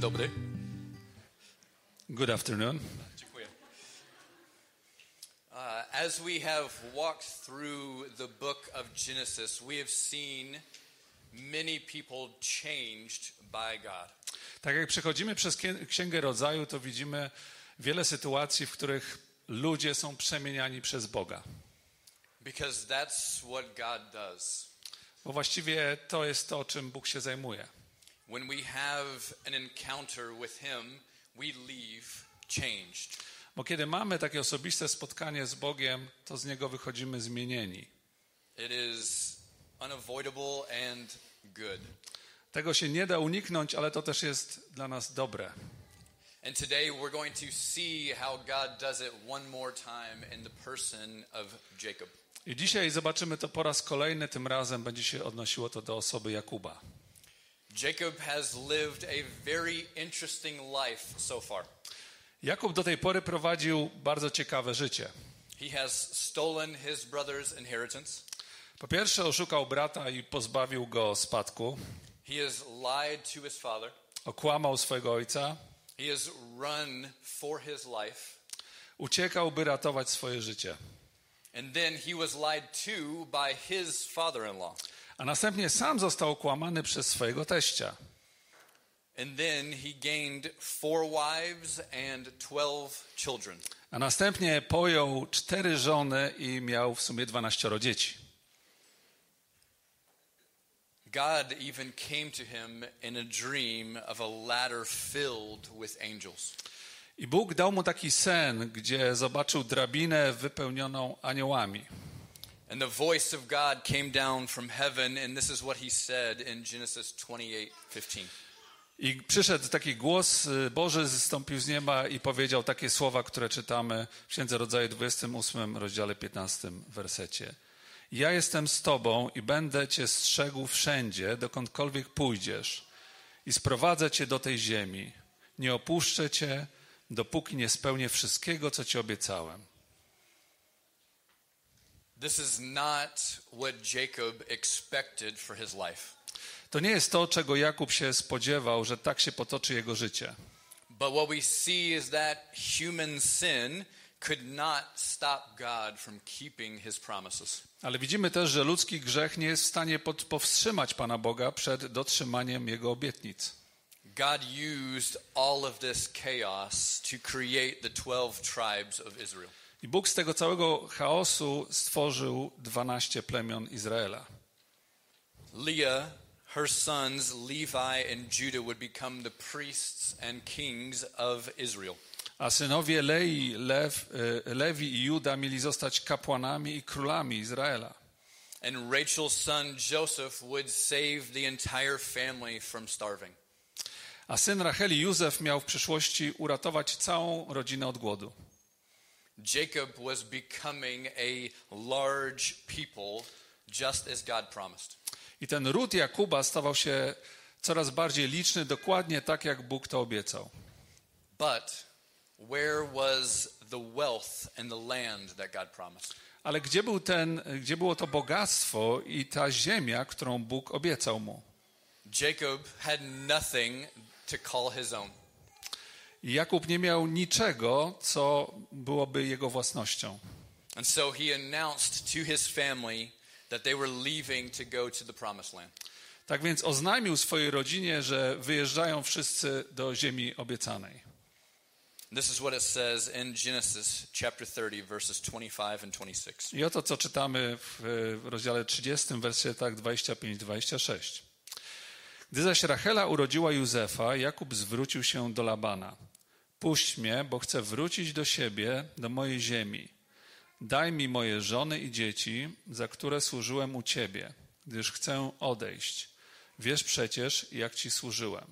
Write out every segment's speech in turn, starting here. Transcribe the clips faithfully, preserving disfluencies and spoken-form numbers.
dobry. Good afternoon. Dziękuję. Uh, as we have walked through the book of Genesis, we have seen many people changed by God. Tak jak przechodzimy przez Księgę Rodzaju, to widzimy wiele sytuacji, w których ludzie są przemieniani przez Boga. Because that's what God does. Bo właściwie to jest to, czym Bóg się zajmuje. When we have an encounter with Him, we leave changed. Bo kiedy mamy takie osobiste spotkanie z Bogiem, to z Niego wychodzimy zmienieni. It is unavoidable and good. Tego się nie da uniknąć, ale to też jest dla nas dobre. And today we're going to see how God does it one more time in the person of Jacob. I dzisiaj zobaczymy to po raz kolejny, tym razem będzie się odnosiło to do osoby Jakuba. Jacob has lived a very interesting life so far. Jakub do tej pory prowadził bardzo ciekawe życie. He has stolen his brother's inheritance. Po pierwsze oszukał brata i pozbawił go spadku. He has lied to his father. Okłamał swojego ojca. He has run for his life. Uciekał, by ratować swoje życie. And then he was lied to by his father-in-law. A następnie sam został okłamany przez swojego teścia. And then he gained four wives and twelve children. A następnie pojął cztery żony i miał w sumie dwanaścioro dzieci. God even came to him in a dream of a ladder filled with angels. I Bóg dał mu taki sen, gdzie zobaczył drabinę wypełnioną aniołami. And the voice of God came down from heaven, and this is what he said in Genesis twenty-eight fifteen. I przyszedł taki głos Boży, zstąpił z nieba i powiedział takie słowa, które czytamy w Księdze Rodzaju dwudziestym ósmym rozdziale piętnastym wersecie. Ja jestem z tobą i będę cię strzegł wszędzie, dokądkolwiek pójdziesz i sprowadzę cię do tej ziemi. Nie opuszczę cię, dopóki nie spełnię wszystkiego, co ci obiecałem. This is not what Jacob expected for his life. To nie jest to, czego Jakub się spodziewał, że tak się potoczy jego życie. But what we see is that human sin could not stop God from keeping his promises. Ale widzimy też, że ludzki grzech nie jest w stanie pod, powstrzymać Pana Boga przed dotrzymaniem Jego obietnic. God used all of this chaos to create the twelve tribes of Israel. I Bóg z tego całego chaosu stworzył dwanaście plemion Izraela. Leah, her sons Levi and Judah would become the priests and kings of Israel. A synowie Lei, Lew, Lewi i Juda mieli zostać kapłanami i królami Izraela. And Rachel's son Joseph would save the entire family from starving. A syn Racheli Józef miał w przyszłości uratować całą rodzinę od głodu. Jacob was becoming a large people, just as God promised. I ten ród Jakuba stawał się coraz bardziej liczny, dokładnie tak, jak Bóg to obiecał. But where was the wealth and the land that God promised? Ale gdzie był ten, gdzie było to bogactwo i ta ziemia, którą Bóg obiecał mu? Jacob had nothing to call his own. I Jakub nie miał niczego, co byłoby jego własnością. And so he announced to his family that they were leaving to go to the promised land. Tak więc oznajmił swojej rodzinie, że wyjeżdżają wszyscy do ziemi obiecanej. This is what it says in Genesis chapter thirty verses twenty-five and twenty-six. I oto co czytamy w rozdziale trzydziestym, wersetach dwudziestym piątym do dwudziestego szóstego. Gdy zaś Rachela urodziła Józefa, Jakub zwrócił się do Labana. Puść mnie, bo chcę wrócić do siebie, do mojej ziemi. Daj mi moje żony i dzieci, za które służyłem u ciebie, gdyż chcę odejść. Wiesz przecież, jak ci służyłem.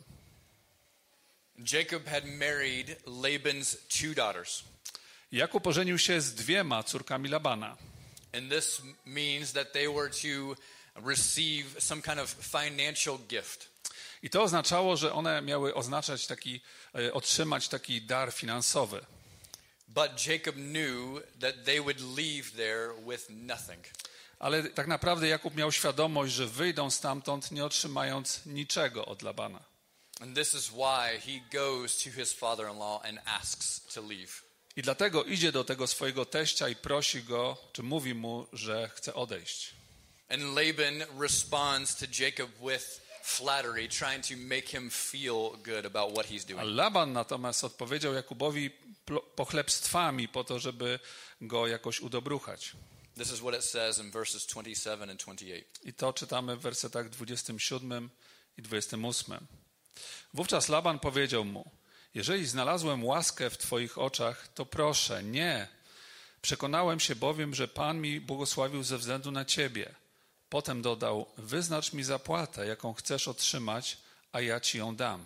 Jacob had married Laban's two daughters. Jakub ożenił się z dwiema córkami Labana. And this means that they were to receive some kind of financial gift. I to oznaczało, że one miały oznaczać taki, otrzymać taki dar finansowy. But Jacob knew that they would leave there with nothing. Ale tak naprawdę Jakub miał świadomość, że wyjdą stamtąd nie otrzymając niczego od Labana. And this is why he goes to his father-in-law and asks to leave. I dlatego idzie do tego swojego teścia i prosi go, czy mówi mu, że chce odejść. And Laban responds to Jacob with flattery, trying to make him feel good about what he's A doing. Laban natomiast odpowiedział Jakubowi pochlebstwami po to, żeby go jakoś udobruchać. This is what it says in verses twenty-seven and twenty-eight. I to czytamy w wersetach dwudziestym siódmym i dwudziestym ósmym. Wówczas Laban powiedział mu: jeżeli znalazłem łaskę w twoich oczach, to proszę, nie. Przekonałem się bowiem, że Pan mi błogosławił ze względu na ciebie. Potem dodał: wyznacz mi zapłatę, jaką chcesz otrzymać, a ja ci ją dam.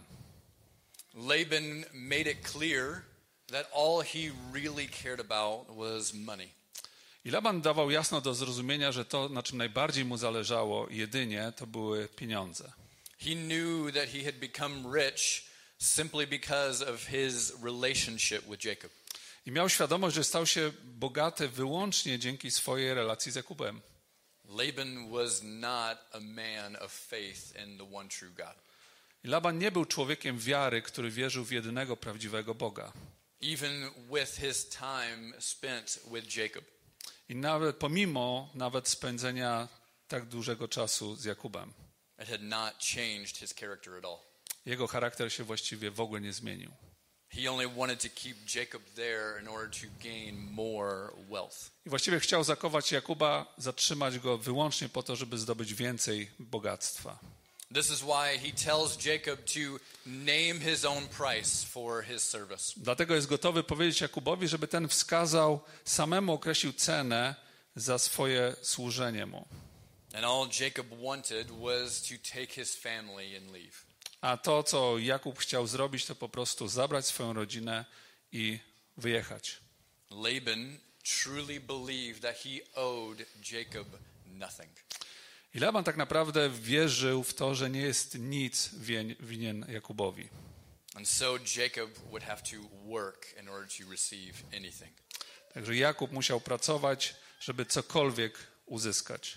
Laban made it clear that all he really cared about was money. I Laban dawał jasno do zrozumienia, że to, na czym najbardziej mu zależało, jedynie to były pieniądze. He knew that he had become rich simply because of his relationship with Jacob. I miał świadomość, że stał się bogaty wyłącznie dzięki swojej relacji z Jakubem. Laban was not a man of faith in the one true God. I Laban nie był człowiekiem wiary, który wierzył w jedynego prawdziwego Boga. Even with his time spent with Jacob. I nawet pomimo nawet spędzenia tak dużego czasu z Jakubem, It had not changed his character at all. jego charakter się właściwie w ogóle nie zmienił. He only wanted to keep Jacob there in order to gain more wealth. I właściwie chciał zakować Jakuba, zatrzymać go wyłącznie po to, żeby zdobyć więcej bogactwa. This is why he tells Jacob to name his own price for his service. Dlatego jest gotowy powiedzieć Jakubowi, żeby ten wskazał, samemu określił cenę za swoje służenie mu. And all Jacob wanted was to take his family and leave. A to, co Jakub chciał zrobić, to po prostu zabrać swoją rodzinę i wyjechać. Laban truly believed that he owed Jacob nothing. I Laban tak naprawdę wierzył w to, że nie jest nic winien Jakubowi. And so Jacob would have to work in order to receive anything. Także Jakub musiał pracować, żeby cokolwiek uzyskać.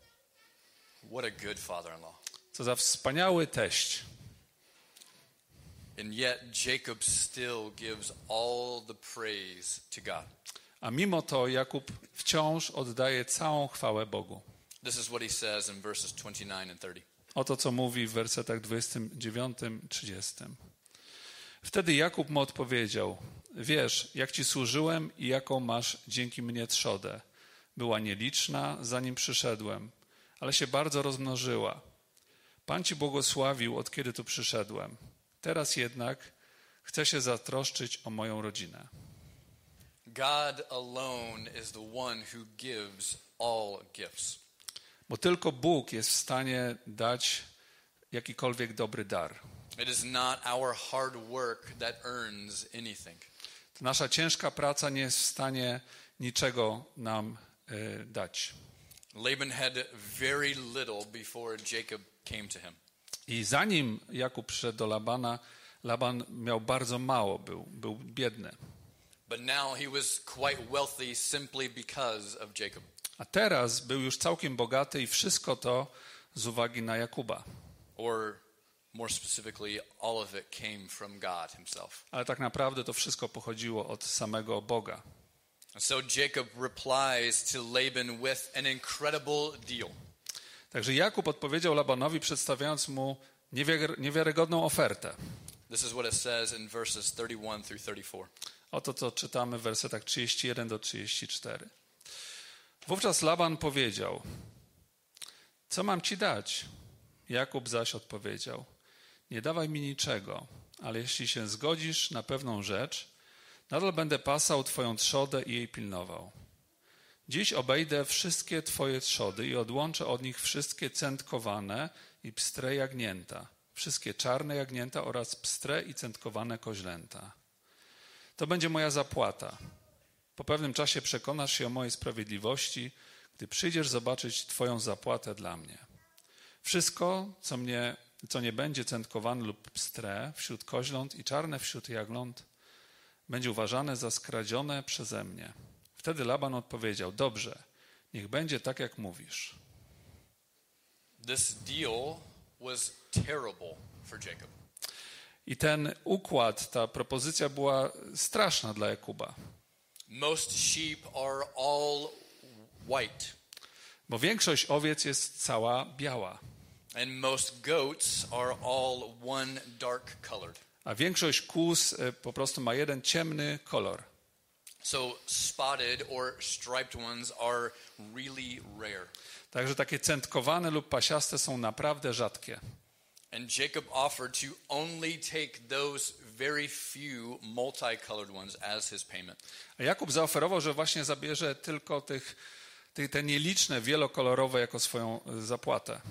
What a good father-in-law. Co za wspaniały teść. And yet Jacob still gives all the praise to God. A mimo to Jakub wciąż oddaje całą chwałę Bogu. This is what he says in verses twenty-nine and thirty. Oto co mówi w wersetach dwudziestym dziewiątym, trzydziestym. Wtedy Jakub mu odpowiedział: wiesz, jak ci służyłem i jaką masz dzięki mnie trzodę. Była nieliczna, zanim przyszedłem, ale się bardzo rozmnożyła. Pan ci błogosławił, od kiedy tu przyszedłem. Teraz jednak chcę się zatroszczyć o moją rodzinę. God alone is the one who gives all gifts. Bo tylko Bóg jest w stanie dać jakikolwiek dobry dar. It is not our hard work that earns anything. To nasza ciężka praca nie jest w stanie niczego nam y, dać. Laban had very little before Jacob came to him. I zanim Jakub przyszedł do Labana, Laban miał bardzo mało, był, był biedny. But now he was quite wealthy simply because of Jacob. A teraz był już całkiem bogaty i wszystko to z uwagi na Jakuba. Or more specifically, all of it came from God himself. Ale tak naprawdę to wszystko pochodziło od samego Boga. And so Jacob replies to Laban with an incredible deal. Także Jakub odpowiedział Labanowi, przedstawiając mu niewiar- niewiarygodną ofertę. This is what it says in verses thirty-one through thirty-four. Oto co czytamy w wersetach trzydziesty jeden do trzydziestego czwartego. Wówczas Laban powiedział: co mam ci dać? Jakub zaś odpowiedział: nie dawaj mi niczego, ale jeśli się zgodzisz na pewną rzecz, nadal będę pasał twoją trzodę i jej pilnował. Dziś obejdę wszystkie twoje trzody i odłączę od nich wszystkie cętkowane i pstre jagnięta, wszystkie czarne jagnięta oraz pstre i cętkowane koźlęta. To będzie moja zapłata. Po pewnym czasie przekonasz się o mojej sprawiedliwości, gdy przyjdziesz zobaczyć twoją zapłatę dla mnie. Wszystko, co, mnie, co nie będzie cętkowane lub pstre wśród koźląt i czarne wśród jagląt, będzie uważane za skradzione przeze mnie. Wtedy Laban odpowiedział: dobrze, niech będzie tak, jak mówisz. This deal was terrible for Jacob. I ten układ, ta propozycja była straszna dla Jakuba. Most sheep are all white, Bo większość owiec jest cała biała, and most goats are all one dark colored. a większość kóz y, po prostu ma jeden ciemny kolor. So spotted or striped ones are really rare. Także takie centkowane lub pasiaste są naprawdę rzadkie. And Jacob offered to only take those very few multicolored ones as his payment. A Jakub zaoferował, że właśnie zabierze tylko tych, te, te nieliczne, wielokolorowe jako swoją y, zapłatę.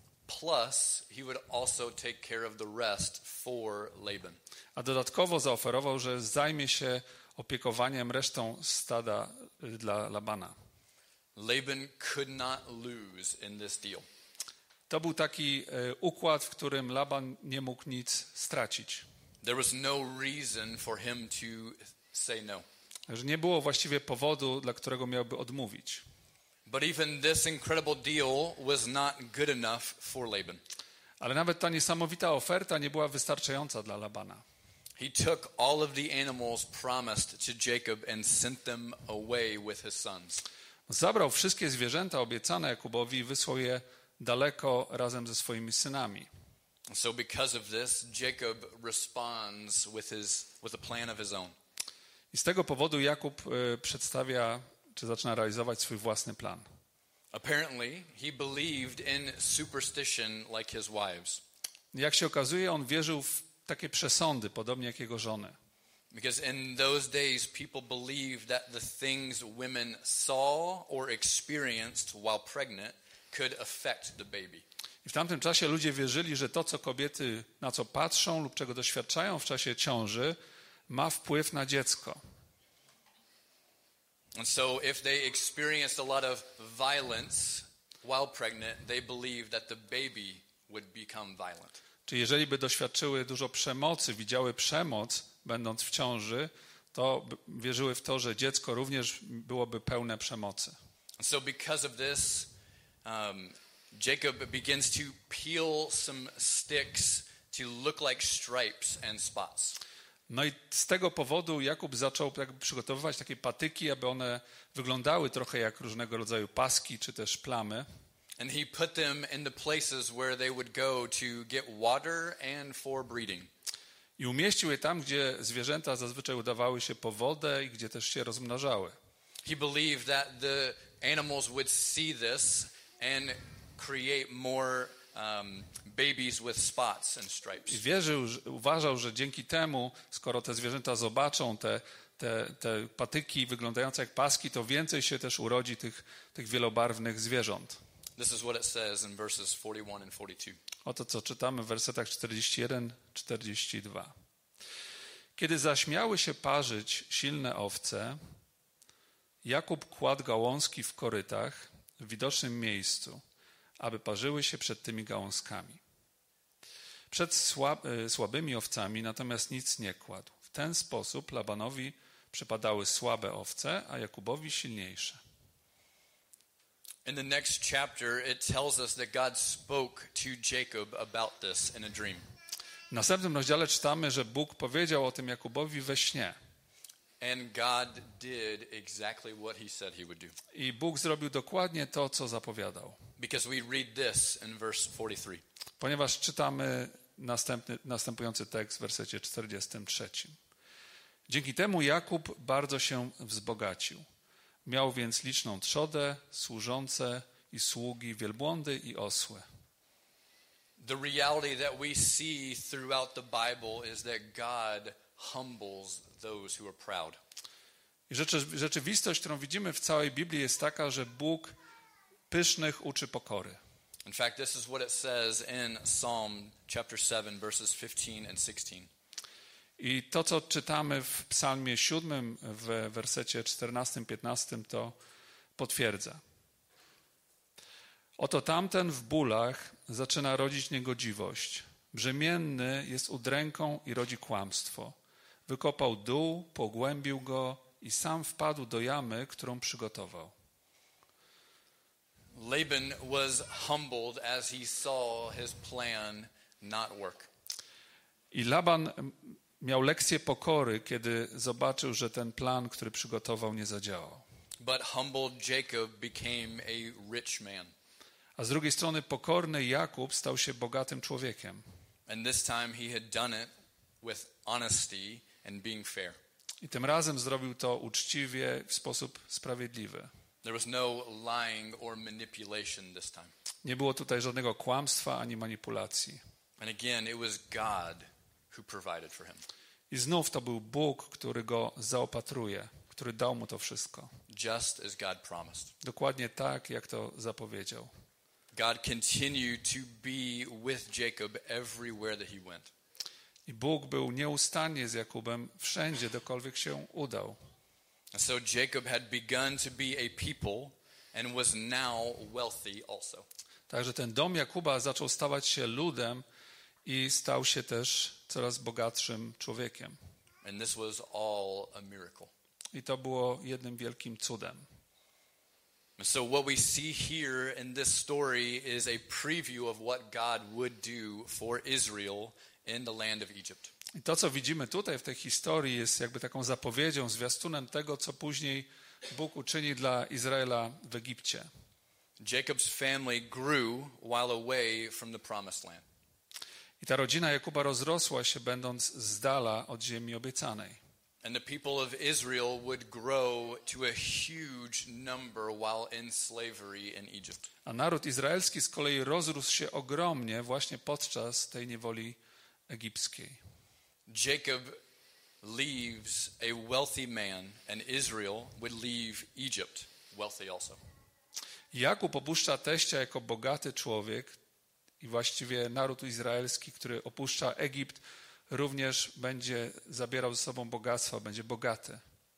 Plus, he would also take care of the rest for Laban. A dodatkowo zaoferował, że zajmie się opiekowaniem resztą stada y, dla Labana. Laban could not lose in this deal. To był taki y, układ, w którym Laban nie mógł nic stracić. There was no reason for him to say no. Że nie było właściwie powodu, dla którego miałby odmówić. But even this incredible deal was not good enough for Laban. Ale nawet ta niesamowita oferta nie była wystarczająca dla Labana. He took all of the animals promised to Jacob and sent them away with his sons. Zabrał wszystkie zwierzęta obiecane Jakubowi i wysłał je daleko razem ze swoimi synami. So because of this, Jacob responds with his with a plan of his own. I z tego powodu Jakub y, przedstawia, czy zaczyna realizować swój własny plan. Apparently, he believed in superstition like his wives. Jak się okazuje, on wierzył w takie przesądy, podobnie jak jego żony. Because in those days, people believed that the things women saw or experienced while pregnant could affect the baby. I w tamtym czasie ludzie wierzyli, że to, co kobiety na co patrzą lub czego doświadczają w czasie ciąży, ma wpływ na dziecko. And so if they experienced a lot of violence while pregnant, they believed that the baby would become violent. Czyli jeżeli by doświadczyły dużo przemocy, widziały przemoc, będąc w ciąży, to wierzyły w to, że dziecko również byłoby pełne przemocy. And so because of this, um, Jacob begins to peel some sticks to look like stripes and spots. No i z tego powodu Jakub zaczął jakby przygotowywać takie patyki, aby one wyglądały trochę jak różnego rodzaju paski czy też plamy. And he put them in the places where they would go to get water and for breeding. I umieścił je tam, gdzie zwierzęta zazwyczaj udawały się po wodę i gdzie też się rozmnażały. He believed that the animals would see this and create more um, babies with spots and I stripes. wierzył, że, uważał, że dzięki temu, skoro te zwierzęta zobaczą te, te, te patyki wyglądające jak paski, to więcej się też urodzi tych, tych wielobarwnych zwierząt. This is what it says in verses forty-one and forty-two. Oto co czytamy w wersetach czterdzieści jeden czterdzieści dwa. Kiedy zaś miały się parzyć silne owce, Jakub kładł gałązki w korytach w widocznym miejscu, aby parzyły się przed tymi gałązkami. Przed słab, słabymi owcami natomiast nic nie kładł. W ten sposób Labanowi przypadały słabe owce, a Jakubowi silniejsze. In the next chapter, it tells us that God spoke to Jacob about this in a dream. W następnym rozdziale czytamy, że Bóg powiedział o tym Jakubowi we śnie. And God did exactly what he said he would do. I Bóg zrobił dokładnie to, co zapowiadał. Because we read this in verse forty-three. Ponieważ czytamy następny, następujący tekst w wersecie czterdziestym trzecim. Dzięki temu Jakub bardzo się wzbogacił. Miał więc liczną trzodę, służące i sługi, wielbłądy i osły. The reality that we see throughout the Bible is that God humbles those who are proud. I rzeczy, rzeczywistość, którą widzimy w całej Biblii, jest taka, że Bóg pysznych uczy pokory. In fact, this is what it says in Psalm chapter seven, verses fifteen and sixteen. I to, co czytamy w psalmie siódmym, w wersecie czternastym piętnastym, to potwierdza. Oto tamten w bólach zaczyna rodzić niegodziwość. Brzemienny jest udręką i rodzi kłamstwo. Wykopał dół, pogłębił go i sam wpadł do jamy, którą przygotował. Laban was humbled as he saw his plan not work. I Laban miał lekcję pokory, kiedy zobaczył, że ten plan, który przygotował, nie zadziałał. But humbled Jacob became a rich man. A z drugiej strony pokorny Jakub stał się bogatym człowiekiem. And this time he had done it with honesty and being fair. I tym razem zrobił to uczciwie, w sposób sprawiedliwy. There was no lying or manipulation this time. Nie było tutaj żadnego kłamstwa ani manipulacji. And again, it was God who provided for him. I znów to był Bóg, który go zaopatruje, który dał mu to wszystko. Just as God promised. Dokładnie tak, jak to zapowiedział. God continued to be with Jacob everywhere that he went. I Bóg był nieustannie z Jakubem wszędzie, dokądkolwiek się udał. And so Jacob had begun to be a people and was now wealthy also. Także ten dom Jakuba zaczął stawać się ludem i stał się też coraz bogatszym człowiekiem. And this was all a miracle. I to było jednym wielkim cudem. And so what we see here in this story is a preview of what God would do for Israel in the land of Egypt. I to, co widzimy tutaj w tej historii, jest jakby taką zapowiedzią, zwiastunem tego, co później Bóg uczyni dla Izraela w Egipcie. Jacob's family grew while away from the promised land. I ta rodzina Jakuba rozrosła się, będąc z dala od ziemi obiecanej. And the people of Israel would grow to a huge number while in slavery in Egypt. A naród izraelski z kolei rozrósł się ogromnie właśnie podczas tej niewoli egipskiej. Jacob leaves a wealthy man, and Israel would leave Egypt wealthy also. Jakub opuszcza teścia jako bogaty człowiek i właściwie naród izraelski, który opuszcza Egipt, również będzie zabierał ze sobą bogactwo, będzie bogaty.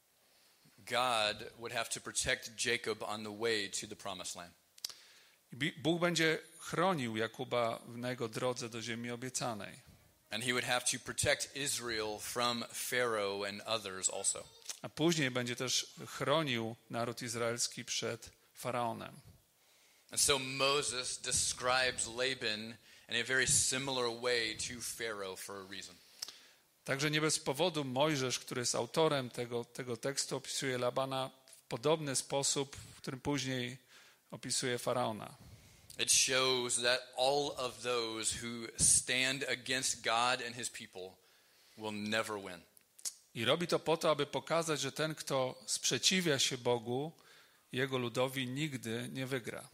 God would have to protect Jacob on the way to the promised land. Bóg będzie chronił Jakuba na jego drodze do ziemi obiecanej. And he would have to protect Israel from Pharaoh and others also. A później będzie też chronił naród izraelski przed Faraonem. And so Moses describes Laban in a very similar way to Pharaoh for a reason. Także nie bez powodu Mojżesz, który jest autorem tego, tego tekstu, opisuje Labana w podobny sposób, w którym później opisuje Faraona. It shows that all of those who stand against God and his people will never win. I robi to po to, aby pokazać, że ten, kto sprzeciwia się Bogu, jego ludowi, nigdy nie wygra.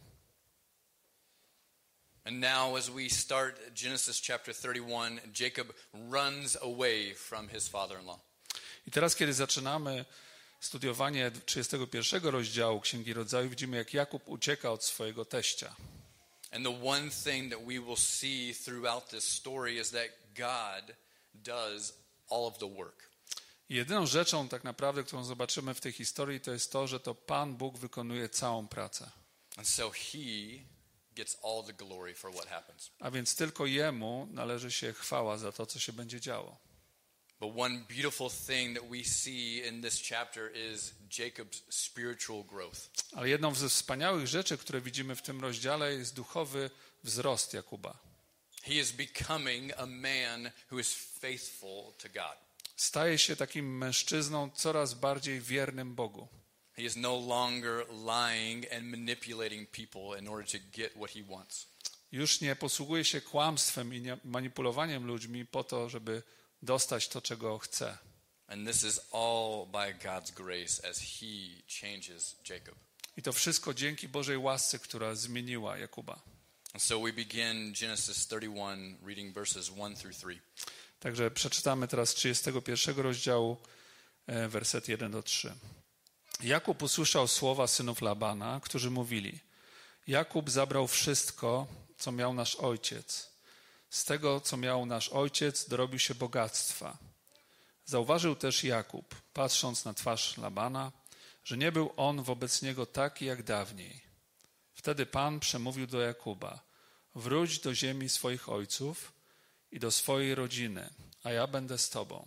And now as we start Genesis chapter thirty-one, Jacob runs away from his father-in-law. I teraz, kiedy zaczynamy studiowanie trzydziestego pierwszego rozdziału Księgi Rodzaju, widzimy, jak Jakub ucieka od swojego teścia. And the one thing that we will see throughout this story is that God does all of the work. I jedyną rzeczą tak naprawdę, którą zobaczymy w tej historii, to jest to, że to Pan Bóg wykonuje całą pracę. And so he gets all the glory for what happens. A więc tylko Jemu należy się chwała za to, co się będzie działo. But one beautiful thing that we see in this chapter is Jacob's spiritual growth. Ale jedną ze wspaniałych rzeczy, które widzimy w tym rozdziale, jest duchowy wzrost Jakuba. He is becoming a man who is faithful to God. Staje się takim mężczyzną coraz bardziej wiernym Bogu. He is no longer lying and manipulating people in order to get what he wants. Już nie posługuje się kłamstwem i nie- manipulowaniem ludźmi po to, żeby dostać to, czego chce. And this is all by God's grace as he changes Jacob. I to wszystko dzięki Bożej łasce, która zmieniła Jakuba. And so we begin Genesis thirty-one, reading verses one through three. Także przeczytamy teraz trzydziestego pierwszego rozdziału, e, werset jeden do trzech. Jakub usłyszał słowa synów Labana, którzy mówili: Jakub zabrał wszystko, co miał nasz ojciec. Z tego, co miał nasz ojciec, dorobił się bogactwa. Zauważył też Jakub, patrząc na twarz Labana, że nie był on wobec niego taki jak dawniej. Wtedy Pan przemówił do Jakuba: wróć do ziemi swoich ojców i do swojej rodziny, a ja będę z tobą.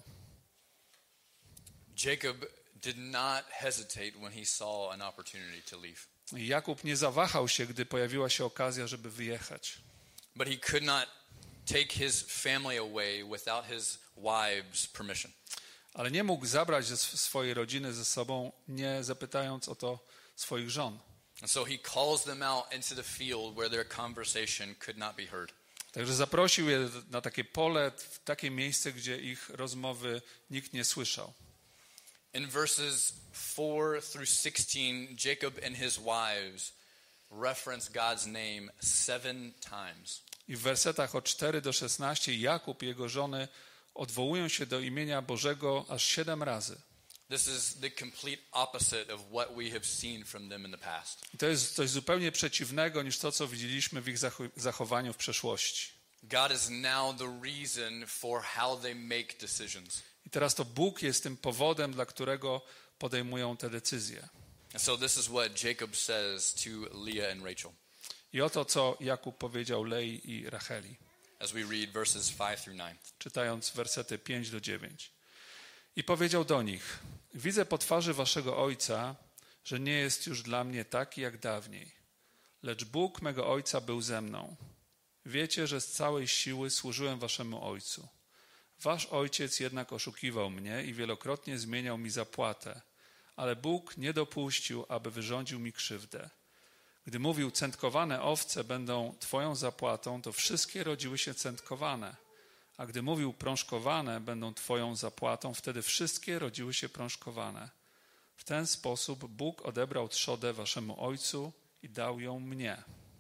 Jacob did not hesitate when he saw an opportunity to leave. I Jakub nie zawahał się, gdy pojawiła się okazja, żeby wyjechać. But he could not take his family away without his wife's permission. Ale nie mógł zabrać ze swojej rodziny ze sobą, nie zapytając o to swoich żon. And so he calls them out into the field where their conversation could not be heard. Także zaprosił je na takie pole, w takie miejsce, gdzie ich rozmowy nikt nie słyszał. In verses four through sixteen, Jacob and his wives reference God's name seven times. I w wersetach od cztery do szesnastu Jakub i jego żony odwołują się do imienia Bożego aż siedem razy. This is the complete opposite of what we have seen from them in the past. I to jest coś zupełnie przeciwnego niż to, co widzieliśmy w ich zachowaniu w przeszłości. God is now the reason for how they make decisions. I teraz to Bóg jest tym powodem, dla którego podejmują te decyzje. And so this is what Jacob says to Leah and Rachel. I oto, co Jakub powiedział Lei i Racheli, As we read verses five through nine. czytając wersety pięć do dziewięciu. I powiedział do nich: widzę po twarzy waszego ojca, że nie jest już dla mnie taki jak dawniej. Lecz Bóg mego ojca był ze mną. Wiecie, że z całej siły służyłem waszemu ojcu. Wasz ojciec jednak oszukiwał mnie i wielokrotnie zmieniał mi zapłatę, ale Bóg nie dopuścił, aby wyrządził mi krzywdę. Gdy mówił, cętkowane owce będą twoją zapłatą, to wszystkie rodziły się cętkowane. A gdy mówił, prążkowane będą twoją zapłatą, wtedy wszystkie rodziły się prążkowane. W ten sposób Bóg odebrał trzodę waszemu ojcu i dał ją mnie.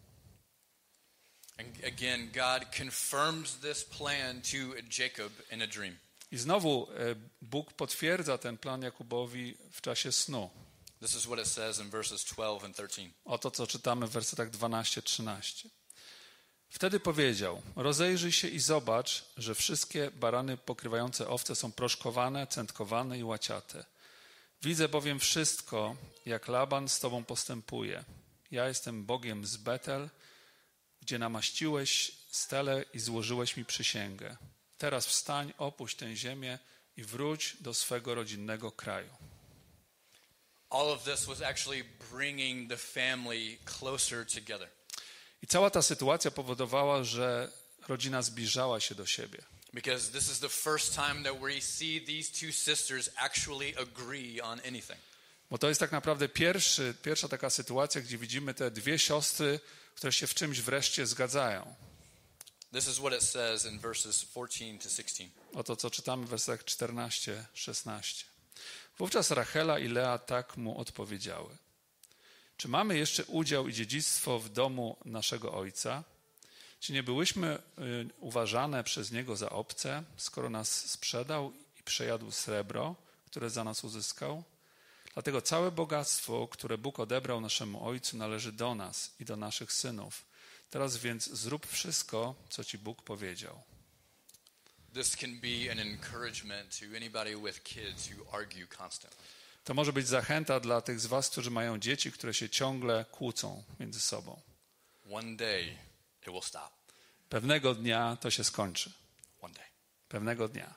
And again, God confirms this plan to Jacob in a dream. I znowu Bóg potwierdza ten plan Jakubowi w czasie snu. This is what it says in verses twelve and thirteen. Oto, co czytamy w wersetach dwanaście trzynaście. Wtedy powiedział: rozejrzyj się i zobacz, że wszystkie barany pokrywające owce są proszkowane, cętkowane i łaciate. Widzę bowiem wszystko, jak Laban z tobą postępuje. Ja jestem Bogiem z Betel, gdzie namaściłeś stelę i złożyłeś mi przysięgę. Teraz wstań, opuść tę ziemię i wróć do swego rodzinnego kraju. All of this was actually bringing the family closer together. I cała ta sytuacja powodowała, że rodzina zbliżała się do siebie. Because this is the first time that we see these two sisters actually agree on anything. Bo to jest tak naprawdę pierwszy, pierwsza taka sytuacja, gdzie widzimy te dwie siostry, które się w czymś wreszcie zgadzają. This is what it says in verses fourteen to sixteen. Oto, co czytamy w wersach czternaście szesnaście. Wówczas Rachela i Lea tak mu odpowiedziały: czy mamy jeszcze udział i dziedzictwo w domu naszego ojca? Czy nie byłyśmy y, uważane przez niego za obce, skoro nas sprzedał i przejadł srebro, które za nas uzyskał? Dlatego całe bogactwo, które Bóg odebrał naszemu ojcu, należy do nas i do naszych synów. Teraz więc zrób wszystko, co ci Bóg powiedział. This can be an encouragement to anybody with kids who argue constantly. To może być zachęta dla tych z was, którzy mają dzieci, które się ciągle kłócą między sobą. One day it will stop. Pewnego dnia to się skończy. One day. Pewnego dnia.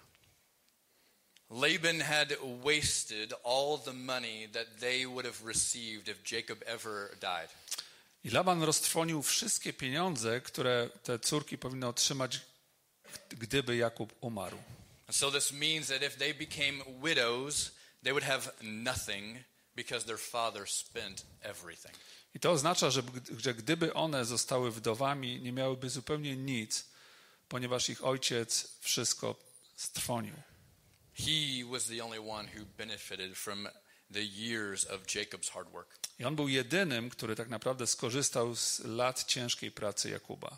Laban had wasted all the money that they would have received if Jacob ever died. I Laban roztrwonił wszystkie pieniądze, które te córki powinny otrzymać, gdyby Jakub umarł. And so this means that if they became widows, they would have nothing because their father spent everything. I to oznacza, że, że gdyby one zostały wdowami, nie miałyby zupełnie nic, ponieważ ich ojciec wszystko strwonił. He was the only one who benefited from the years of Jacob's hard work. I on był jedynym, który tak naprawdę skorzystał z lat ciężkiej pracy Jakuba.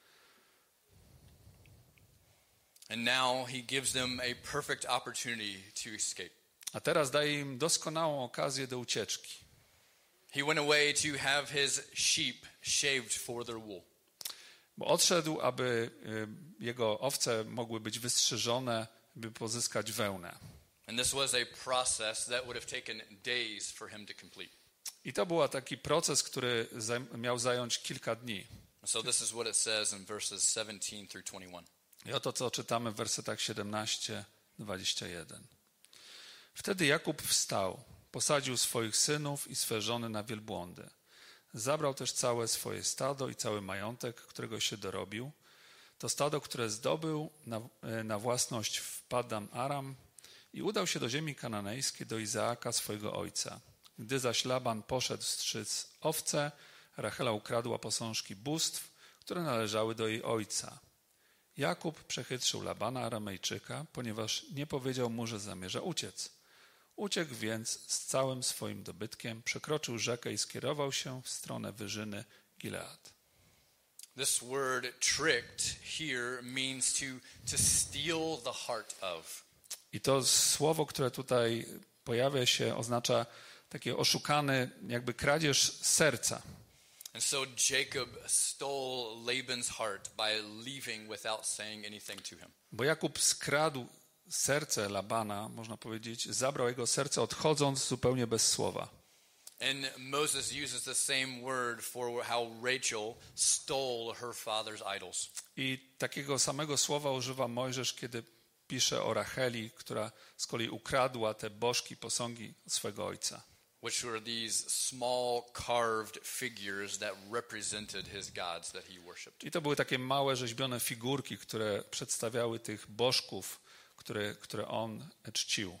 And now he gives them a perfect opportunity to escape. A teraz daje im doskonałą okazję do ucieczki. He went away to have his sheep shaved for their wool. Bo odszedł, aby y, jego owce mogły być wystrzyżone, by pozyskać wełnę. And this was a process that would have taken days for him to complete. I to był taki proces, który zaj- miał zająć kilka dni. So this is what it says in verses seventeen through twenty-one. I oto, co czytamy w wersetach siedemnaście dwadzieścia jeden. Wtedy Jakub wstał, posadził swoich synów i swe żony na wielbłądy. Zabrał też całe swoje stado i cały majątek, którego się dorobił. to stado, które zdobył na, na własność w Padan Aram i udał się do ziemi kananejskiej, do Izaaka, swojego ojca. Gdy zaś Laban poszedł strzyc owce, Rachela ukradła posążki bóstw, które należały do jej ojca. Jakub przechytrzył Labana Aramejczyka, ponieważ nie powiedział mu, że zamierza uciec. Uciekł więc z całym swoim dobytkiem, przekroczył rzekę i skierował się w stronę wyżyny Gilead. This word tricked here means to, to steal the heart of. I to słowo, które tutaj pojawia się, oznacza takie oszukany, jakby kradzież serca. And so Jacob stole Laban's heart by leaving without saying anything to him. Bo Jakub skradł serce Labana, można powiedzieć, zabrał jego serce odchodząc zupełnie bez słowa. And Moses uses the same word for how Rachel stole her father's idols. I takiego samego słowa używa Mojżesz, kiedy pisze o Racheli, która z kolei ukradła te bożki, posągi swego ojca. Which were these small carved figures that represented his gods that he worshipped. I to były takie małe, rzeźbione figurki, które przedstawiały tych bożków, które, które on czcił.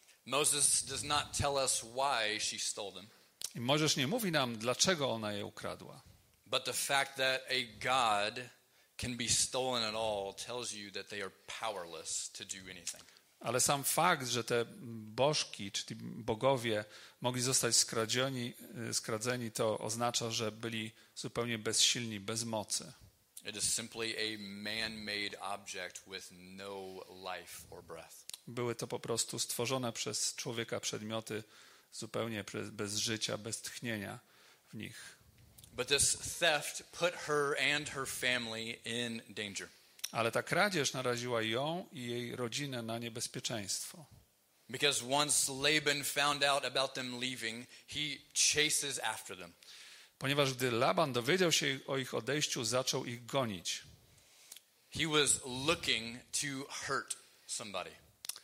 Moses does not tell us why she stole them. I Mojżesz nie mówi nam, dlaczego ona je ukradła. But the fact that a god can be stolen at all tells you that they are powerless to do anything. Ale sam fakt, że te bożki, czyli bogowie, mogli zostać skradzieni, skradzeni, to oznacza, że byli zupełnie bezsilni, bez mocy. It is simply a man-made object with no life or breath. Były to po prostu stworzone przez człowieka przedmioty zupełnie bez życia, bez tchnienia w nich. But this theft put her and her family in danger. Ale ta kradzież naraziła ją i jej rodzinę na niebezpieczeństwo. Because once Laban found out about them leaving, he chases after them. Ponieważ gdy Laban dowiedział się o ich odejściu, zaczął ich gonić. He was looking to hurt somebody.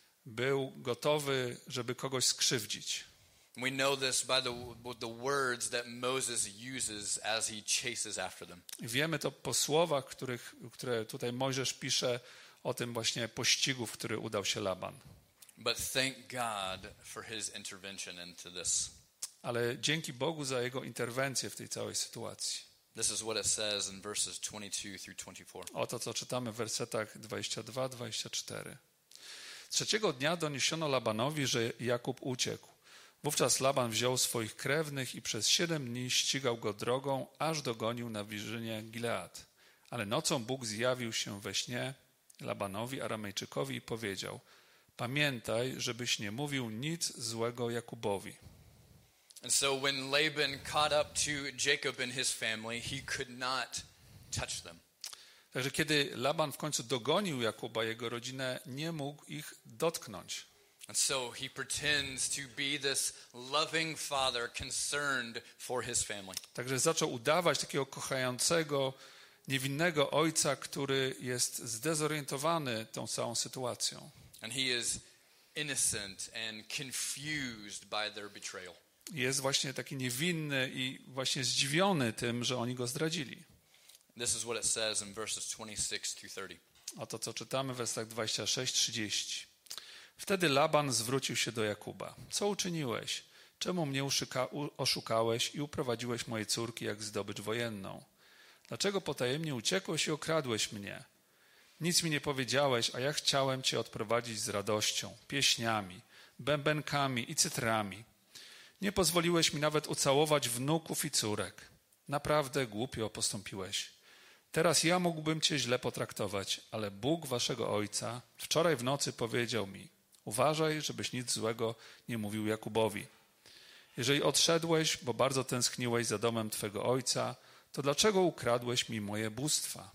Był gotowy, żeby kogoś skrzywdzić. We know this by the, the words that Moses uses as he chases after them. I wiemy to po słowach, których, które tutaj Mojżesz pisze o tym właśnie pościgu, w który udał się Laban. But thank God for his intervention into this. Ale dzięki Bogu za jego interwencję w tej całej sytuacji. This is what it says in verses twenty-two through twenty-four. Oto, co czytamy w wersetach dwudziestym drugim do dwudziestego czwartego. Trzeciego dnia doniesiono Labanowi, że Jakub uciekł. Wówczas Laban wziął swoich krewnych i przez siedem dni ścigał go drogą, aż dogonił na wyżynie Gilead. Ale nocą Bóg zjawił się we śnie Labanowi, Aramejczykowi i powiedział: pamiętaj, żebyś nie mówił nic złego Jakubowi. And so when Laban caught up to Jacob and his family, he could not touch them. Także kiedy Laban w końcu dogonił Jakuba, jego rodzinę, nie mógł ich dotknąć. And so he pretends to be this loving father concerned for his family. Także zaczął udawać takiego kochającego, niewinnego ojca, który jest zdezorientowany tą całą sytuacją. And he is innocent and confused by their betrayal. Jest właśnie taki niewinny i właśnie zdziwiony tym, że oni go zdradzili. This is what it says in verses twenty-six through thirty. Oto co czytamy w wersetach dwudziestym szóstym do trzydziestego. Wtedy Laban zwrócił się do Jakuba. Co uczyniłeś? Czemu mnie uszyka, oszukałeś i uprowadziłeś moje córki jak zdobycz wojenną? Dlaczego potajemnie uciekłeś i okradłeś mnie? Nic mi nie powiedziałeś, a ja chciałem cię odprowadzić z radością, pieśniami, bębenkami i cytrami. Nie pozwoliłeś mi nawet ucałować wnuków i córek. Naprawdę głupio postąpiłeś. Teraz ja mógłbym cię źle potraktować, ale Bóg waszego ojca wczoraj w nocy powiedział mi: uważaj, żebyś nic złego nie mówił Jakubowi. Jeżeli odszedłeś, bo bardzo tęskniłeś za domem twego ojca, to dlaczego ukradłeś mi moje bóstwa?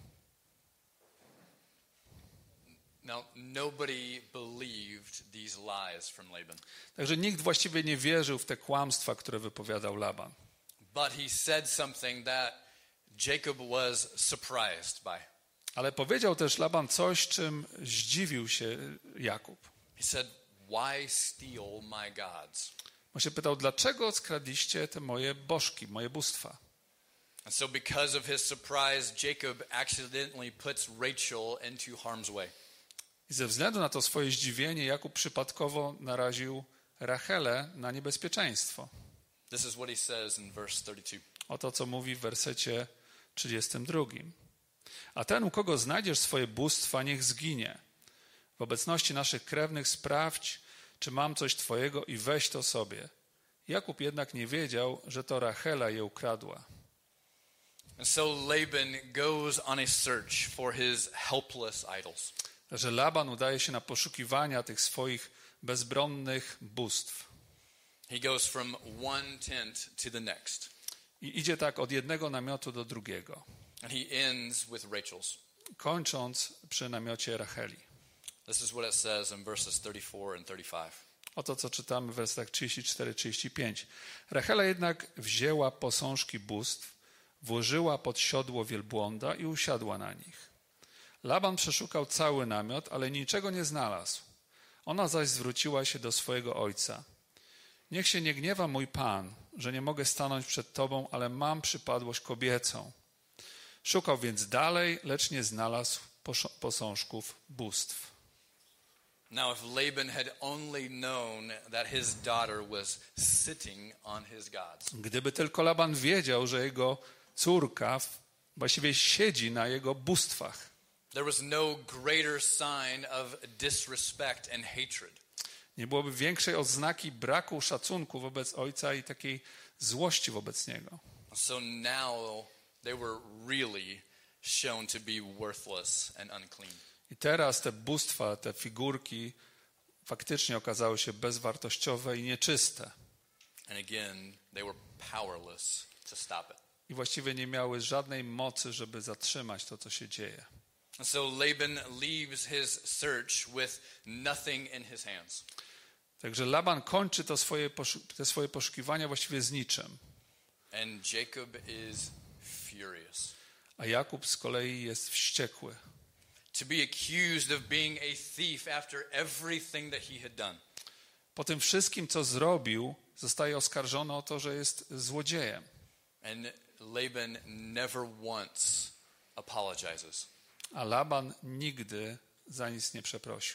Now, nobody believed these lies from Laban. Także nikt właściwie nie wierzył w te kłamstwa, które wypowiadał Laban. But he said something that Jacob was surprised by. Ale powiedział też Laban coś, czym zdziwił się Jakub. He said, "Why steal my gods?" On się pytał, dlaczego skradliście te moje bożki, moje bóstwa? And so because of his surprise, Jacob accidentally puts Rachel into harm's way. I ze względu na to swoje zdziwienie Jakub przypadkowo naraził Rachelę na niebezpieczeństwo. This is what he says in verse thirty-two. Oto, co mówi w wersecie trzydziestym drugim. A ten, u kogo znajdziesz swoje bóstwa, niech zginie. W obecności naszych krewnych sprawdź, czy mam coś twojego i weź to sobie. Jakub jednak nie wiedział, że to Rachela je ukradła. And so Laban goes on a search for his helpless idols. Że Laban udaje się na poszukiwania tych swoich bezbronnych bóstw. He goes from one tent to the next. I idzie tak od jednego namiotu do drugiego, And he ends with Rachel's. kończąc przy namiocie Racheli. This is what it says in verses thirty-four and thirty-five. Oto, co czytamy w wersetach trzydzieści cztery trzydzieści pięć. Rachela jednak wzięła posążki bóstw, włożyła pod siodło wielbłąda i usiadła na nich. Laban przeszukał cały namiot, ale niczego nie znalazł. Ona zaś zwróciła się do swojego ojca. Niech się nie gniewa mój pan, że nie mogę stanąć przed tobą, ale mam przypadłość kobiecą. Szukał więc dalej, lecz nie znalazł posążków bóstw. Now if Laban had only known that his daughter was sitting on his gods. Gdyby tylko Laban wiedział, że jego córka właściwie siedzi na jego bóstwach. There was no greater sign of disrespect and hatred. Nie byłoby większej oznaki braku szacunku wobec ojca i takiej złości wobec niego. So now they were really shown to be worthless and unclean. I teraz te bóstwa, te figurki faktycznie okazały się bezwartościowe i nieczyste. And again, they were powerless to stop it. I właściwie nie miały żadnej mocy, żeby zatrzymać to, co się dzieje. And so Laban leaves his search with nothing in his hands. Także Laban kończy to swoje, te swoje poszukiwania właściwie z niczym. And Jacob is furious. A Jakub z kolei jest wściekły. To be accused of being a thief after everything that he had done. Po tym wszystkim, co zrobił, zostaje oskarżony o to, że jest złodziejem. And Laban never once apologizes. A Laban nigdy za nic nie przeprosił.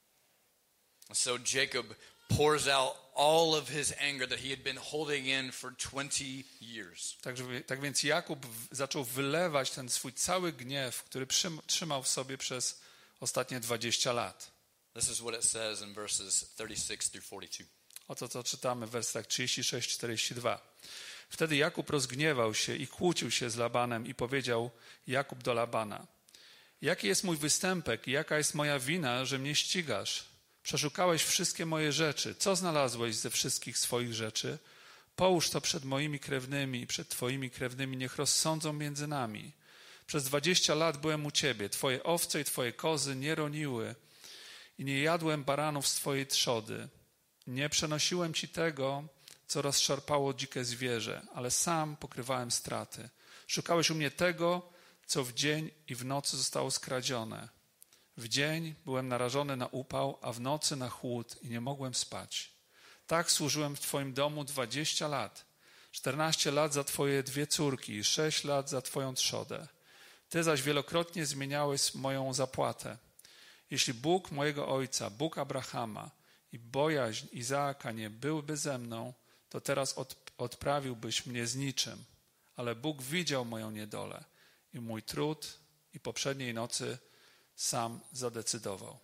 So Jacob pours out all of his anger that he had been holding in for twenty years. Także, tak więc Jakub zaczął wylewać ten swój cały gniew, który trzymał w sobie przez ostatnie dwadzieścia lat. This is what it says in verses thirty-six through forty-two. Oto, co czytamy w wersetach trzydzieści sześć czterdzieści dwa. Wtedy Jakub rozgniewał się i kłócił się z Labanem i powiedział Jakub do Labana: jaki jest mój występek i jaka jest moja wina, że mnie ścigasz? Przeszukałeś wszystkie moje rzeczy. Co znalazłeś ze wszystkich swoich rzeczy? Połóż to przed moimi krewnymi i przed twoimi krewnymi, niech rozsądzą między nami. Przez dwadzieścia lat byłem u ciebie. Twoje owce i twoje kozy nie roniły i nie jadłem baranów z twojej trzody. Nie przenosiłem ci tego, co rozszarpało dzikie zwierzę, ale sam pokrywałem straty. Szukałeś u mnie tego, co w dzień i w nocy zostało skradzione. W dzień byłem narażony na upał, a w nocy na chłód i nie mogłem spać. Tak służyłem w twoim domu dwadzieścia lat. Czternaście lat za twoje dwie córki i sześć lat za twoją trzodę. Ty zaś wielokrotnie zmieniałeś moją zapłatę. Jeśli Bóg mojego ojca, Bóg Abrahama i bojaźń Izaaka nie byłyby ze mną, to teraz od, odprawiłbyś mnie z niczym. Ale Bóg widział moją niedolę i mój trud i poprzedniej nocy sam zadecydował.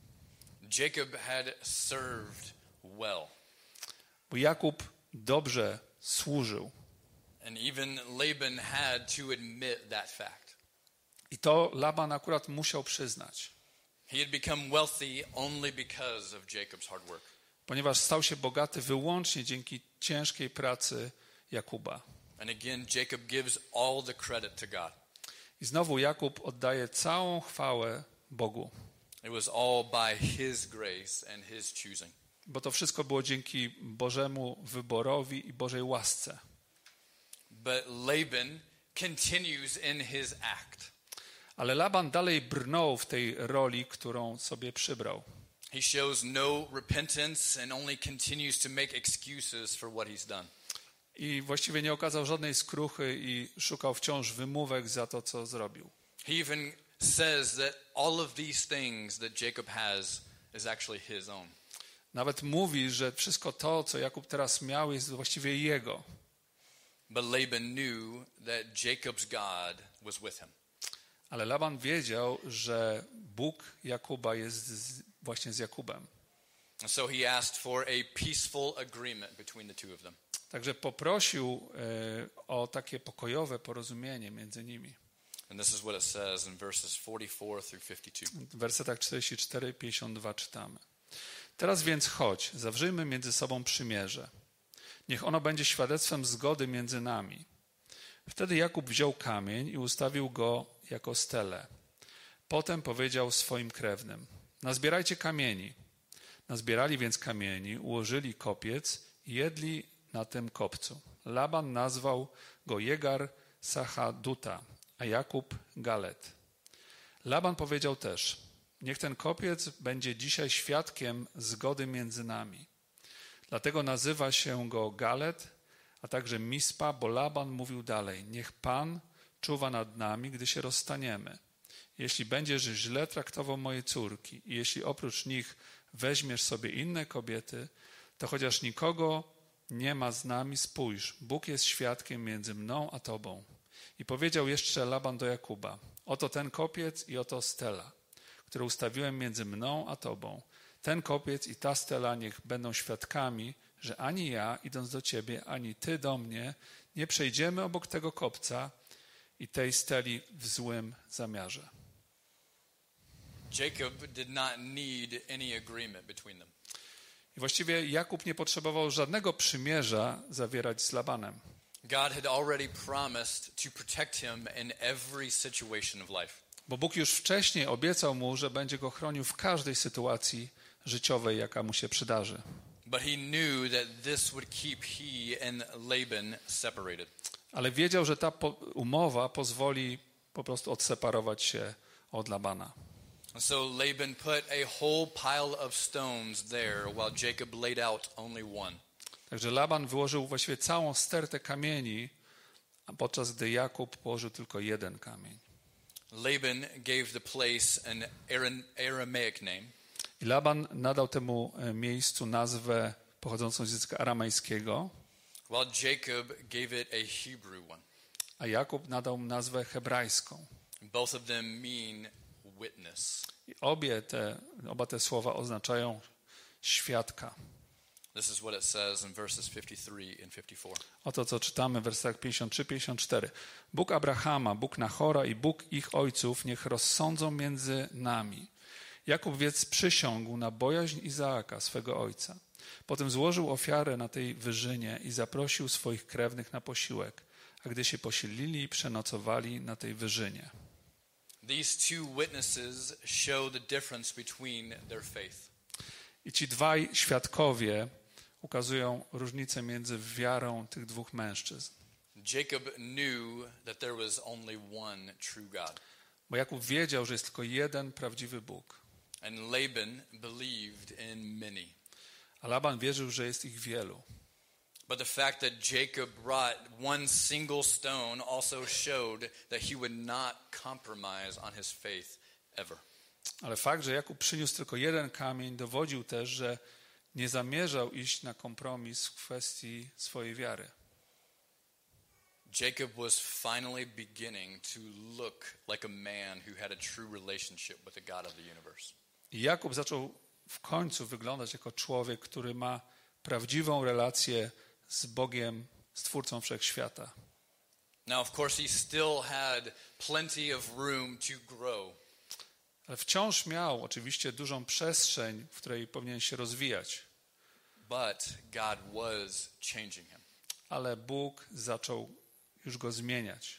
Jacob had served well. Bo Jakub dobrze służył. And even Laban had to admit that fact. I to Laban akurat musiał przyznać. He had become wealthy only because of Jacob's hard work. Ponieważ stał się bogaty wyłącznie dzięki ciężkiej pracy Jakuba. And again, Jacob gives all the credit to God. I znowu Jakub oddaje całą chwałę Bogu. It was all by his grace and his choosing. Bo to wszystko było dzięki Bożemu wyborowi i Bożej łasce. But Laban continues in his act. Ale Laban dalej brnął w tej roli, którą sobie przybrał. He shows no repentance and only continues to make excuses for what he's done. I właściwie nie okazał żadnej skruchy i szukał wciąż wymówek za to, co zrobił. He even says that all of these things that Jacob has is actually his own. Nawet mówi, że wszystko to, co Jakub teraz miał, jest właściwie jego. But Laban knew that Jacob's God was with him. Ale Laban wiedział, że Bóg Jakuba jest z, właśnie z Jakubem. And so he asked for a peaceful agreement between the two of them. Także poprosił e, o takie pokojowe porozumienie między nimi. And this is what it says in verses forty-four through fifty-two. W wersetach czterdzieści cztery do pięćdziesiąt dwa czytamy. Teraz więc chodź, zawrzyjmy między sobą przymierze. Niech ono będzie świadectwem zgody między nami. Wtedy Jakub wziął kamień i ustawił go jako stelę. Potem powiedział swoim krewnym: nazbierajcie kamieni. Nazbierali więc kamieni, ułożyli kopiec i jedli na tym kopcu. Laban nazwał go Jegar Sachaduta, a Jakub Galet. Laban powiedział też: niech ten kopiec będzie dzisiaj świadkiem zgody między nami. Dlatego nazywa się go Galet, a także Mispa, bo Laban mówił dalej: niech Pan czuwa nad nami, gdy się rozstaniemy. Jeśli będziesz źle traktował moje córki i jeśli oprócz nich weźmiesz sobie inne kobiety, to chociaż nikogo nie ma z nami, spójrz, Bóg jest świadkiem między mną a tobą. I powiedział jeszcze Laban do Jakuba: oto ten kopiec i oto stela, które ustawiłem między mną a tobą. Ten kopiec i ta stela niech będą świadkami, że ani ja, idąc do ciebie, ani ty do mnie, nie przejdziemy obok tego kopca i tej steli w złym zamiarze. Jacob did not need any agreement between them. I właściwie Jakub nie potrzebował żadnego przymierza zawierać z Labanem. God had already promised to protect him in every situation of life. Bo Bóg już wcześniej obiecał mu, że będzie go chronił w każdej sytuacji życiowej, jaka mu się przydarzy. But he knew that this would keep he and Laban separated. Ale wiedział, że ta po- umowa pozwoli po prostu odseparować się od Labana. And so Laban put a whole pile of stones there while Jacob laid out only one. Także Laban wyłożył właściwie całą stertę kamieni, a podczas gdy Jakub położył tylko jeden kamień. Laban gave the place an Aram- Aramaic name, I Laban nadał temu e, miejscu nazwę pochodzącą z języka aramejskiego, while Jacob gave it a Hebrew one. a Jakub nadał mu nazwę hebrajską. Both of them mean witness. I obie te, oba te słowa oznaczają świadka. This is what it says in verses fifty-three and fifty-four. Oto, co czytamy w wersetach pięćdziesiąt trzy do pięćdziesiąt cztery. Bóg Abrahama, Bóg Nachora i Bóg ich ojców niech rozsądzą między nami. Jakub więc przysiągł na bojaźń Izaaka, swego ojca. Potem złożył ofiarę na tej wyżynie i zaprosił swoich krewnych na posiłek, a gdy się posilili, przenocowali na tej wyżynie. These two witnesses show the difference between their faith. I ci dwaj świadkowie ukazują różnicę między wiarą tych dwóch mężczyzn. Jacob knew that there was only one true God. Bo Jakub wiedział, że jest tylko jeden prawdziwy Bóg. And Laban believed in many. A Laban wierzył, że jest ich wielu. But the fact that Jacob brought one single stone also showed that he would not compromise on his faith ever. Ale fakt, że Jakub przyniósł tylko jeden kamień, dowodził też, że nie zamierzał iść na kompromis w kwestii swojej wiary. Jacob was finally beginning to look like a man who had a true relationship with the God of the universe. I Jakub zaczął w końcu wyglądać jako człowiek, który ma prawdziwą relację z Bogiem, Stwórcą Wszechświata. Now, of course, he still had plenty of room to grow. Ale wciąż miał oczywiście dużą przestrzeń, w której powinien się rozwijać. But God was changing him. Ale Bóg zaczął już go zmieniać.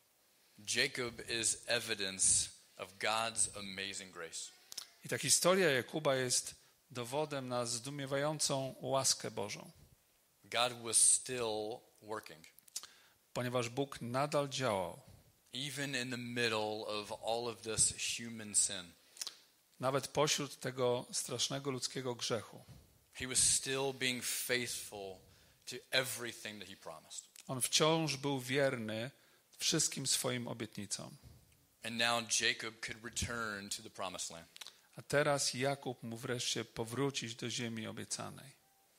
Jacob is evidence of God's amazing grace. I ta historia Jakuba jest dowodem na zdumiewającą łaskę Bożą. God was still working. Ponieważ Bóg nadal działał. Even in the middle of all of this human sin. Nawet pośród tego strasznego ludzkiego grzechu. He was still being faithful to everything that he promised. On wciąż był wierny wszystkim swoim obietnicom. And now Jacob could return to the promised land. A teraz Jakub mógł wreszcie powrócić do ziemi obiecanej.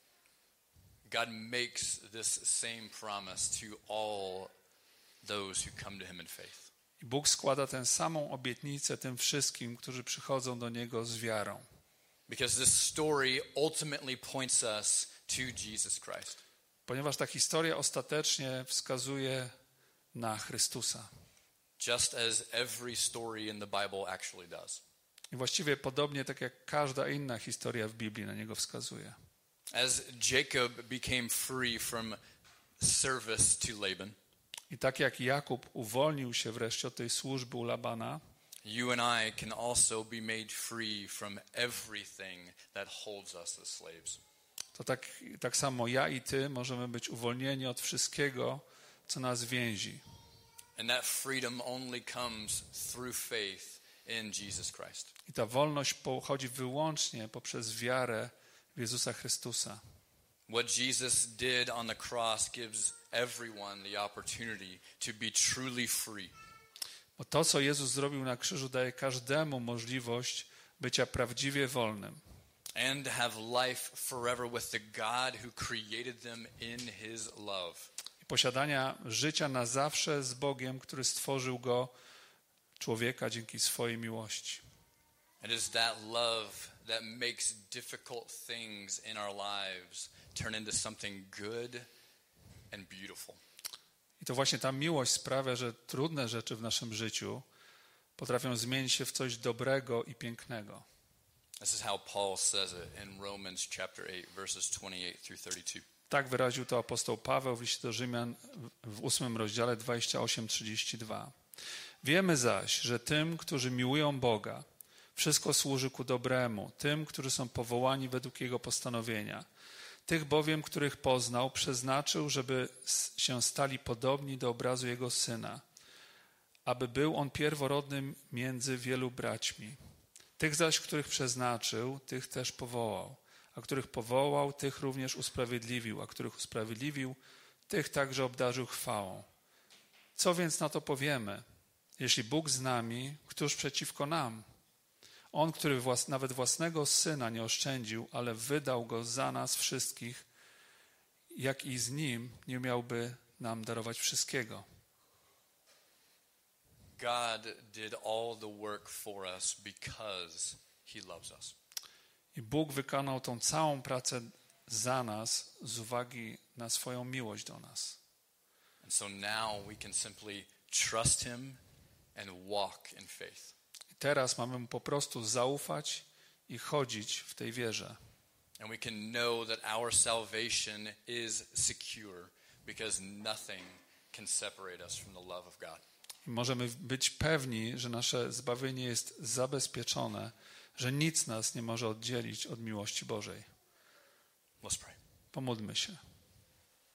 God makes this same promise to all those who come to him in faith. I Bóg składa tę samą obietnicę tym wszystkim, którzy przychodzą do Niego z wiarą. Because this story ultimately points us to Jesus Christ. Ponieważ ta historia ostatecznie wskazuje na Chrystusa. Just as every story in the Bible actually does. I właściwie podobnie tak jak każda inna historia w Biblii na Niego wskazuje. As Jacob became free from service to Laban, I tak jak Jakub uwolnił się wreszcie od tej służby u Labana, you and I can also be made free from everything that holds us as slaves. to tak, tak samo ja i ty możemy być uwolnieni od wszystkiego, co nas więzi. And that freedom only comes through faith in Jesus Christ. I ta wolność pochodzi wyłącznie poprzez wiarę w Jezusa Chrystusa. What Jesus did on the cross gives everyone the opportunity to be truly free. Bo to, co Jezus zrobił na krzyżu, daje każdemu możliwość bycia prawdziwie wolnym. And have life forever with the God who created them in his love. I posiadania życia na zawsze z Bogiem, który stworzył go, człowieka, dzięki swojej miłości. It is that love that makes difficult things in our lives turn into something good and beautiful. I to właśnie ta miłość sprawia, że trudne rzeczy w naszym życiu potrafią zmienić się w coś dobrego i pięknego. This is how Paul says it in Romans chapter eight, verses twenty-eight through thirty-two. Tak wyraził to apostoł Paweł w liście do Rzymian w ósmym rozdziale dwadzieścia osiem trzydzieści dwa. Wiemy zaś, że tym, którzy miłują Boga, wszystko służy ku dobremu, tym, którzy są powołani według Jego postanowienia. Tych bowiem, których poznał, przeznaczył, żeby się stali podobni do obrazu Jego Syna, aby był On pierworodnym między wielu braćmi. Tych zaś, których przeznaczył, tych też powołał, a których powołał, tych również usprawiedliwił, a których usprawiedliwił, tych także obdarzył chwałą. Co więc na to powiemy? Jeśli Bóg z nami, któż przeciwko nam? On, który włas, nawet własnego Syna nie oszczędził, ale wydał Go za nas wszystkich, jak i z Nim nie miałby nam darować wszystkiego. God did all the work for us because he loves us. I Bóg wykonał tą całą pracę za nas z uwagi na swoją miłość do nas. And so now we can simply trust him and walk in faith. I teraz mamy Mu po prostu zaufać i chodzić w tej wierze. And we can know that our salvation is secure because nothing can separate us from the love of God. I możemy być pewni, że nasze zbawienie jest zabezpieczone, że nic nas nie może oddzielić od miłości Bożej. Let's pray. Pomódlmy się.